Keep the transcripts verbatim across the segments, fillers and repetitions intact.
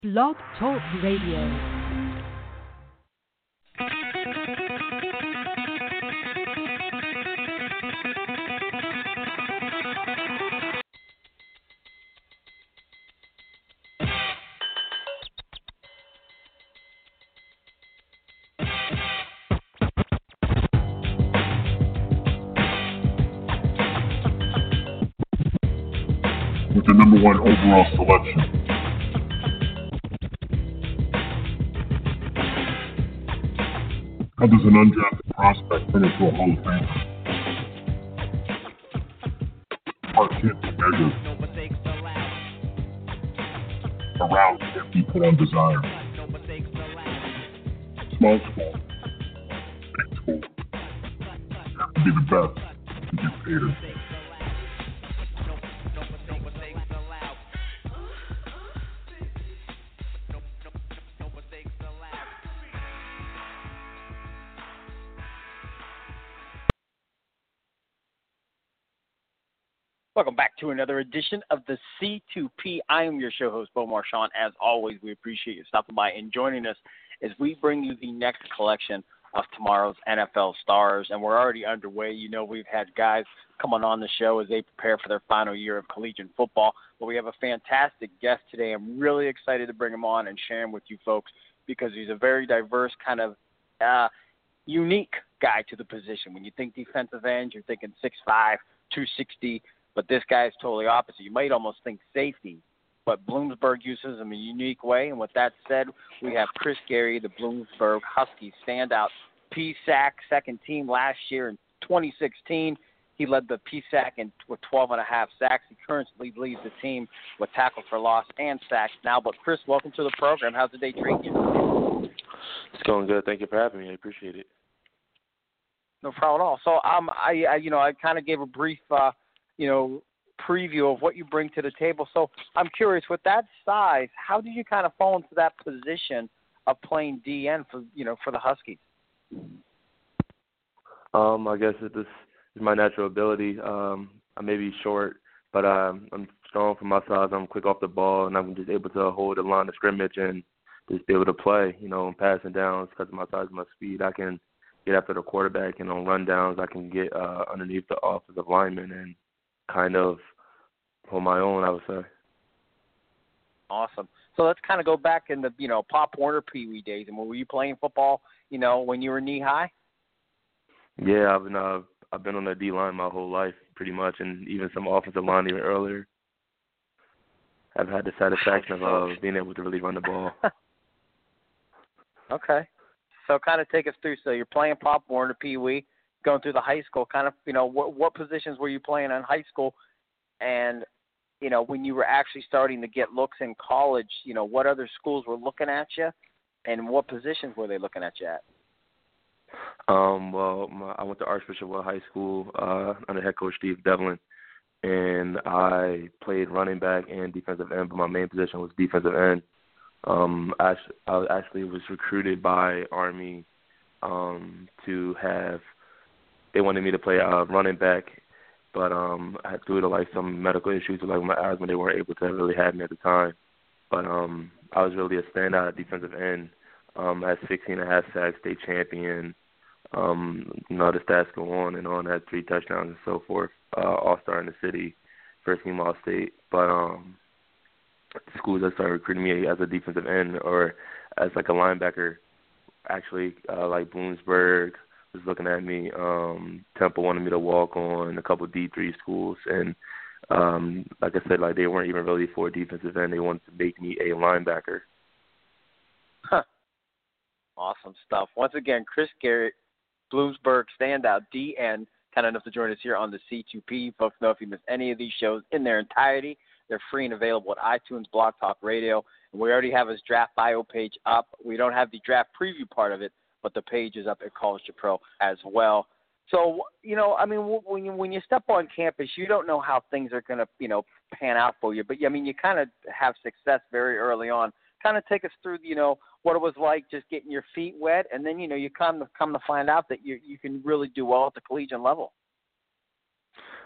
Blog Talk Radio. With the number one overall selection. How does an undrafted prospect turn into a Hall of Famer? Heart can't be measured. Around can't be put on desire. Small school, big school. You have to be the best to get paid it. Welcome back to another edition of the C two P. I am your show host, Bo Marchand. As always, we appreciate you stopping by and joining us as we bring you the next collection of tomorrow's N F L stars. And we're already underway. You know, we've had guys coming on the show as they prepare for their final year of collegiate football. But we have a fantastic guest today. I'm really excited to bring him on and share him with you folks because he's a very diverse kind of uh, unique guy to the position. When you think defensive end, you're thinking six five, two sixty. But this guy is totally opposite. You might almost think safety, but Bloomsburg uses him in a unique way. And with that said, we have Chris Gary, the Bloomsburg Huskies standout P S A C second team last year in twenty sixteen. He led the P S A C in, with twelve and a half sacks. He currently leads the team with tackles for loss and sacks now. But Chris, welcome to the program. How's the day treating you? It's going good. Thank you for having me. I appreciate it. No problem at all. So, um, I, I you know, I kind of gave a brief. Uh, you know, preview of what you bring to the table. So I'm curious, with that size, how did you kind of fall into that position of playing D N for, you know, for the Huskies? Um, I guess it, this is my natural ability. Um, I may be short, but um, I'm strong for my size. I'm quick off the ball, and I'm just able to hold the line of scrimmage and just be able to play, you know, passing downs because of my size and my speed. I can get after the quarterback, and on rundowns, I can get uh, underneath the offensive lineman and kind of hold my own, I would say. Awesome. So let's kind of go back in the, you know, Pop Warner Pee Wee days. And were you playing football, you know, when you were knee high? Yeah, I've been uh, I've been on the D line my whole life, pretty much, and even some offensive line even earlier. I've had the satisfaction of uh, being able to really run the ball. Okay. So kind of take us through. So you're playing Pop Warner Pee Wee, going through the high school, kind of, you know, what what positions were you playing in high school? And, you know, when you were actually starting to get looks in college, you know, what other schools were looking at you, and what positions were they looking at you at? Um, well, my, I went to Archbishop Well High School uh, under head coach Steve Devlin, and I played running back and defensive end, but my main position was defensive end. Um, I, I actually was recruited by Army um, to have – they wanted me to play uh, running back, but um, I had due to like some medical issues with like my asthma, they weren't able to really have me at the time. But um, I was really a standout at defensive end. Um, I had sixteen and a half sacks, state champion. Um, you know, the stats go on and on. I had three touchdowns and so forth. Uh, All-star in the city, first team All-state. But um, schools that started recruiting me as a defensive end or as like a linebacker, actually uh, like Bloomsburg was looking at me. Um, Temple wanted me to walk on a couple D three schools, and um, like I said, like they weren't even really for a defensive end. They wanted to make me a linebacker. Huh. Awesome stuff. Once again, Chris Garrett, Bloomsburg standout D N, kind enough to join us here on the C two P. Folks know if you miss any of these shows in their entirety, they're free and available at iTunes, Blog Talk Radio. And we already have his draft bio page up. We don't have the draft preview part of it, but the page is up at College to Pro as well. So, you know, I mean, when you, when you step on campus, you don't know how things are going to, you know, pan out for you. But, I mean, you kind of have success very early on. Kind of take us through, you know, what it was like just getting your feet wet. And then, you know, you come to, come to find out that you, you can really do well at the collegiate level.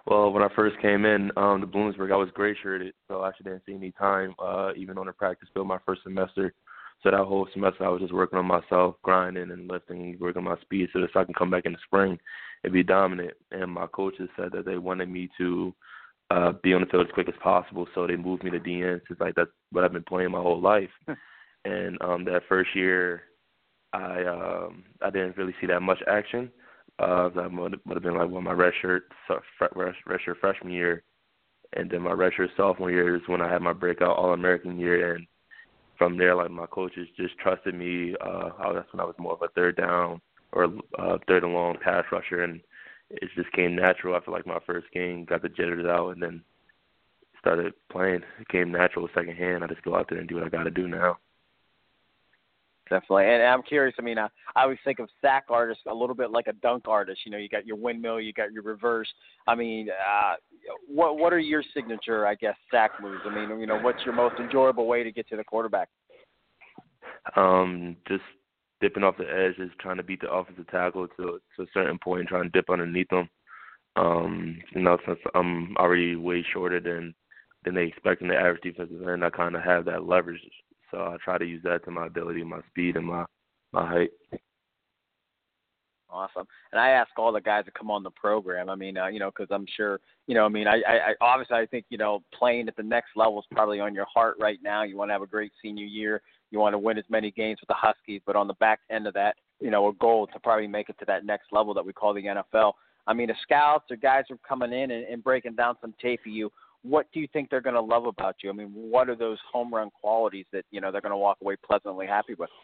Well, when I first came in um, to Bloomsburg, I was gray shirted, so I actually didn't see any time, uh, even on the practice field my first semester. So that whole semester, I was just working on myself, grinding and lifting, working on my speed, so that I can come back in the spring and be dominant. And my coaches said that they wanted me to uh, be on the field as quick as possible, so they moved me to D N since like that's what I've been playing my whole life. And um, that first year, I um, I didn't really see that much action. Uh, that would have been like well, my red shirt, red shirt freshman year, and then my red shirt sophomore year is when I had my breakout All-American year. And from there, like my coaches just trusted me. Uh, I, that's when I was more of a third down or uh, third and long pass rusher, and it just came natural after like my first game. Got the jitters out, and then started playing. It came natural second hand. I just go out there and do what I got to do now. Definitely. And I'm curious, I mean, I, I always think of sack artists a little bit like a dunk artist. You know, you got your windmill, you got your reverse. I mean, uh, what what are your signature, I guess, sack moves? I mean, you know, what's your most enjoyable way to get to the quarterback? Um, just dipping off the edge, just trying to beat the offensive tackle to, to a certain point and trying to dip underneath them. Um, you know, since I'm already way shorter than, than they expect in the average defensive end, I kind of have that leverage. So I try to use that to my ability, my speed, and my, my height. Awesome. And I ask all the guys that come on the program, I mean, uh, you know, because I'm sure, you know, I mean, I, I, I obviously I think, you know, playing at the next level is probably on your heart right now. You want to have a great senior year. You want to win as many games with the Huskies, but on the back end of that, you know, a goal to probably make it to that next level that we call the N F L. I mean, the scouts or guys are coming in and, and breaking down some tape of you. What do you think they're going to love about you? I mean, what are those home run qualities that, you know, they're going to walk away pleasantly happy with?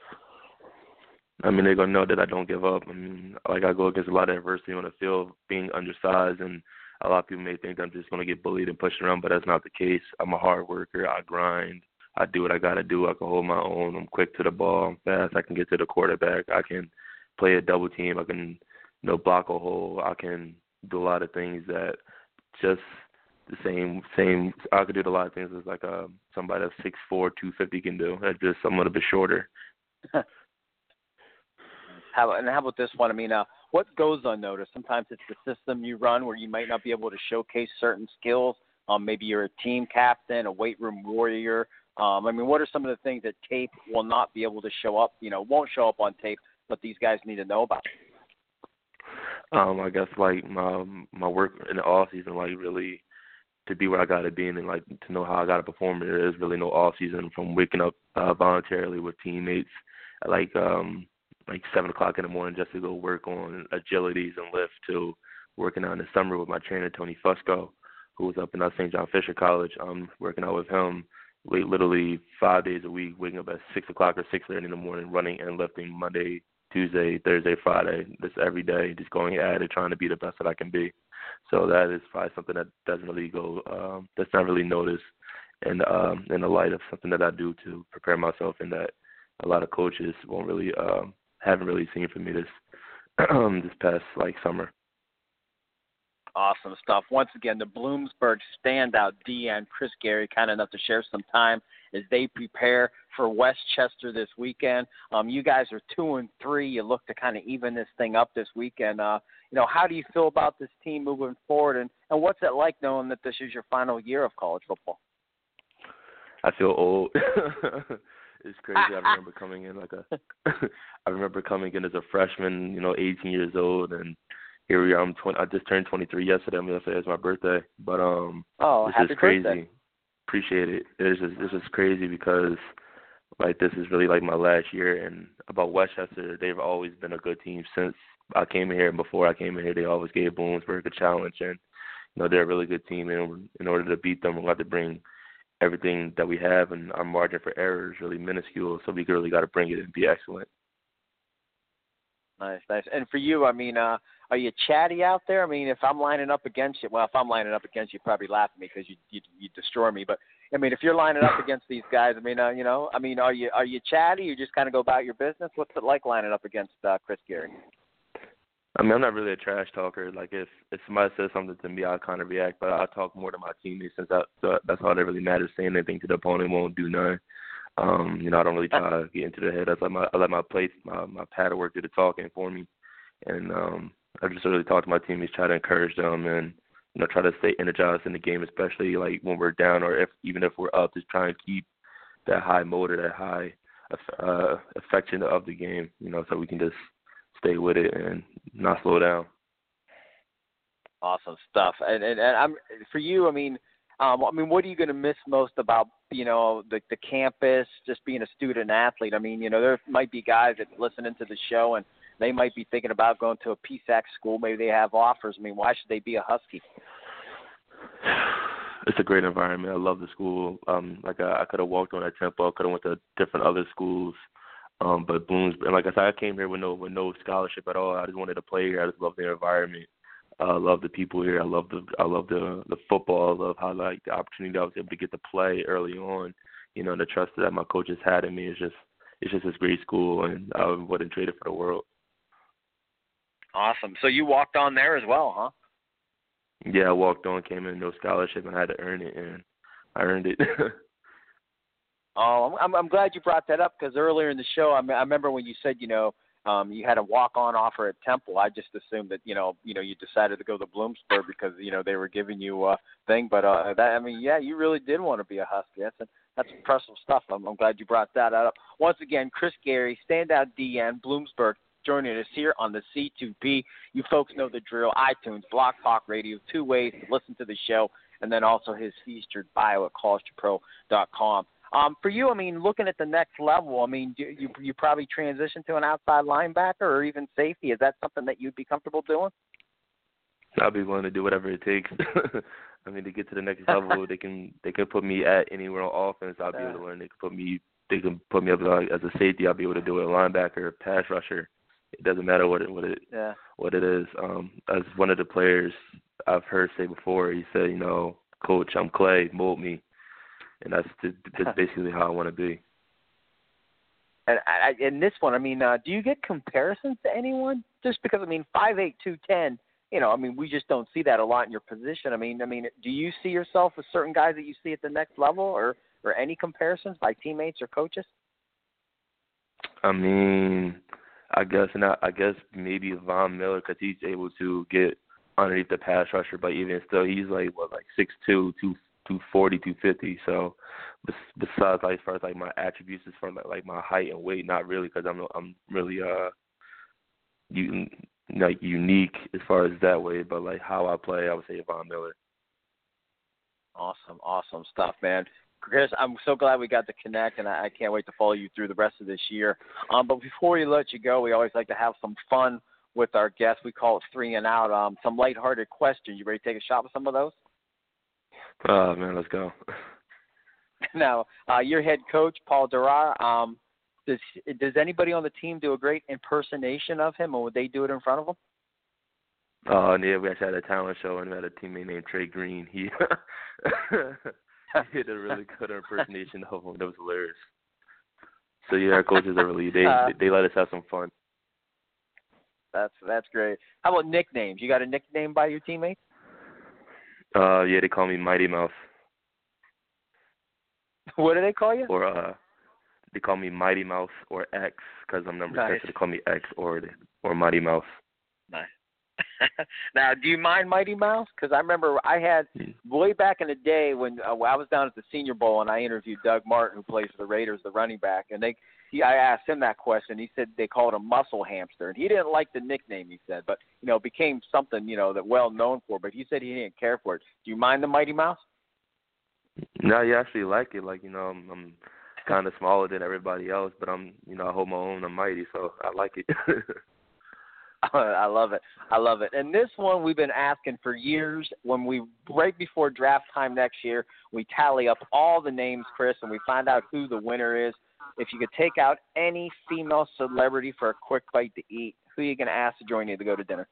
I mean, they're going to know that I don't give up. I mean, like I go against a lot of adversity on the field, being undersized, and a lot of people may think I'm just going to get bullied and pushed around, but that's not the case. I'm a hard worker. I grind. I do what I got to do. I can hold my own. I'm quick to the ball. I'm fast. I can get to the quarterback. I can play a double team. I can, you know, block a hole. I can do a lot of things that just – the same, same. I could do a lot of things as like a somebody that's six four, two fifty can do. That's just I'm a little bit shorter. how about, and how about this one? I mean, uh, what goes unnoticed? Sometimes it's the system you run where you might not be able to showcase certain skills. Um, maybe you're a team captain, a weight room warrior. Um, I mean, what are some of the things that tape will not be able to show up? You know, won't show up on tape, but these guys need to know about. Um, I guess like my my work in the off season, like really. To be where I got to be and like to know how I got to perform. There is really no off season from waking up uh, voluntarily with teammates at like um, like seven o'clock in the morning just to go work on agilities and lift to working out in the summer with my trainer Tony Fusco, who was up in Saint John Fisher College. I'm working out with him literally five days a week, waking up at six o'clock or six thirty in the morning, running and lifting Monday, Tuesday, Thursday, Friday, just every day, just going at it, trying to be the best that I can be. So that is probably something that doesn't really go, um, that's not really noticed in, um, in the light of something that I do to prepare myself, and that a lot of coaches won't really, um, haven't really seen from me this, this past like summer. Awesome stuff. Once again, the Bloomsburg standout D N, Chris Gary, kind enough to share some time as they prepare for Westchester this weekend. Um, you guys are two and three. You look to kind of even this thing up this weekend. Uh, you know, how do you feel about this team moving forward, and, and what's it like knowing that this is your final year of college football? I feel old. It's crazy. I remember coming in like a, I remember coming in as a freshman, you know, eighteen years old, and here we are. I'm twenty. I just turned twenty-three yesterday. I'm gonna say it's my birthday, but um, oh, this happy is crazy. Birthday. Appreciate it. It's just this is crazy because like this is really like my last year. And about Westchester, they've always been a good team since I came in here. And before I came in here, they always gave Bloomsburg a challenge, and you know they're a really good team. And in order to beat them, we have to bring everything that we have, and our margin for error is really minuscule. So we really got to bring it and be excellent. Nice, nice. And for you, I mean, uh, are you chatty out there? I mean, if I'm lining up against you, well, if I'm lining up against you, you'd probably laugh at me because you you you destroy me. But I mean, if you're lining up against these guys, I mean, uh, you know, I mean, are you are you chatty? You just kind of go about your business. What's it like lining up against uh, Chris Gary? I mean, I'm not really a trash talker. Like if if somebody says something to me, I'll kind of react. But I talk more to my teammates since I, so that's all that really matters. Saying anything to the opponent won't do none. Um, you know, I don't really try to get into their head. I let my I let my plate, my my pad work do the talking for me, and um, I just really talk to my teammates, try to encourage them, and you know, try to stay energized in the game, especially like when we're down or if even if we're up, just try and keep that high motor, that high uh, affection of the game, you know, so we can just stay with it and not slow down. Awesome stuff. And and, and I'm for you. I mean, um, I mean, what are you going to miss most about you know the the campus, just being a student athlete? I mean, you know, there might be guys that listening to the show and they might be thinking about going to a P SAC school. Maybe they have offers. I mean, why should they be a Husky? It's a great environment. I love the school. Um, like I, I could have walked on at Temple. I could have went to different other schools. Um, but Bloomsburg, and like I said, I came here with no with no scholarship at all. I just wanted to play here. I just love the environment. Uh, I love the people here. I love the I love the the football. I love how like the opportunity I was able to get to play early on. You know, and the trust that my coaches had in me is just it's just this great school, and I wouldn't trade it for the world. Awesome. So you walked on there as well, huh? Yeah, I walked on, came in no scholarship, and I had to earn it, and I earned it. Oh, I'm I'm glad you brought that up because earlier in the show, I, me- I remember when you said, you know, um, you had a walk-on offer at Temple. I just assumed that, you know, you know, you decided to go to Bloomsburg because, you know, they were giving you a thing. But uh, that, I mean, yeah, you really did want to be a Husky. That's a, that's impressive stuff. I'm, I'm glad you brought that up. Once again, Chris Gary, standout D N, Bloomsburg, joining us here on the C two P. You folks know the drill. iTunes, Blog Talk Radio, two ways to listen to the show, and then also his featured bio at college to pro dot com. Um, for you, I mean, looking at the next level, I mean, do you you probably transition to an outside linebacker or even safety. Is that something that you'd be comfortable doing? I'll be willing to do whatever it takes. I mean, to get to the next level, they can they can put me at anywhere on offense. I'll be able to learn. They can put me they can put me up as a safety. I'll be able to do it. Linebacker, pass rusher. It doesn't matter what it what it yeah. what it is. Um, as one of the players I've heard say before, he said, you know, Coach, I'm clay, mold me. And that's that's basically how I want to be. And I, in this one, I mean, uh, do you get comparisons to anyone? Just because, I mean, five eight, two ten, you know, I mean, we just don't see that a lot in your position. I mean, I mean, do you see yourself with certain guys that you see at the next level, or or any comparisons by teammates or coaches? I mean, I guess not. I guess maybe Von Miller because he's able to get underneath the pass rusher, but even still, he's like what, like six two, two. two forty, two fifty. So besides, like, as far as like my attributes, as far as like, like my height and weight, not really, because I'm I'm really uh you like unique as far as that way. But like how I play, I would say Von Miller. Awesome, awesome stuff, man. Chris, I'm so glad we got to connect, and I, I can't wait to follow you through the rest of this year. Um, but before we let you go, we always like to have some fun with our guests. We call it three and out. Um, some lighthearted questions. You ready to take a shot with some of those? Oh, man, let's go. Now, uh, your head coach, Paul Durar, um, does does anybody on the team do a great impersonation of him, or would they do it in front of him? Oh, uh, yeah, we actually had a talent show, and we had a teammate named Trey Green. He, he did a really good impersonation of him. That was hilarious. So, yeah, our coaches are really, they, uh, they let us have some fun. That's that's great. How about nicknames? You got a nickname by your teammates? Uh, yeah, they call me Mighty Mouse. What do they call you? Or uh, they call me Mighty Mouse or X because I'm number nice. six. So they call me X or or Mighty Mouse. Nice. Now, do you mind Mighty Mouse? Because I remember I had way back in the day when uh, I was down at the Senior Bowl and I interviewed Doug Martin, who plays for the Raiders, the running back, and they. He, I asked him that question. He said they called him Muscle Hamster, and he didn't like the nickname. He said, but you know, it became something you know that well known for. But he said he didn't care for it. Do you mind the Mighty Mouse? No, you actually like it. Like you know, I'm, I'm kind of smaller than everybody else, but I'm you know I hold my own. I'm mighty, so I like it. I love it. I love it. And this one we've been asking for years. When we right before draft time next year, we tally up all the names, Chris, and we find out who the winner is. If you could take out any female celebrity for a quick bite to eat, who are you going to ask to join you to go to dinner?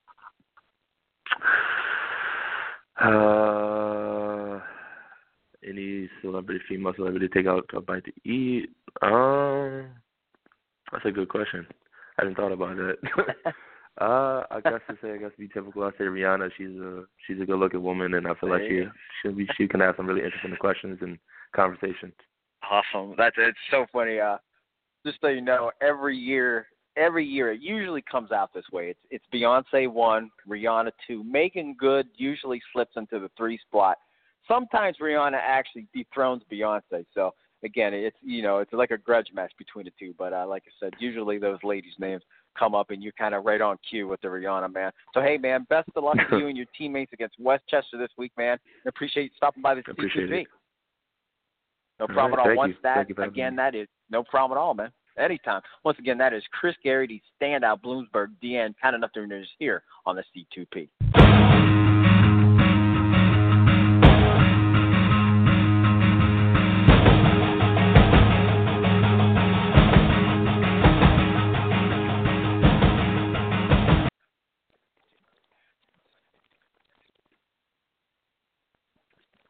Uh, any celebrity, female celebrity, take out a bite to eat? Um, that's a good question. I hadn't thought about that. uh, I guess to say, I guess to be typical, I say Rihanna. She's a she's a good looking woman, and I feel like she she be she can have some really interesting questions and conversations. Awesome. That's it's so funny. Uh, just so you know, every year every year it usually comes out this way. It's it's Beyonce one, Rihanna two. Megan Good usually slips into the three spot. Sometimes Rihanna actually dethrones Beyonce. So again, it's you know it's like a grudge match between the two. But uh, like I said, usually those ladies' names come up, and you're kind of right on cue with the Rihanna, man. So hey, man, best of luck to you and your teammates against Westchester this week, man. I appreciate you stopping by the C two P. No problem right, at all. Once you. that again, that is no problem at all, man. Anytime. Once again, that is Chris Garrity, standout Bloomsburg D N, kind enough to introduce here on the C two P.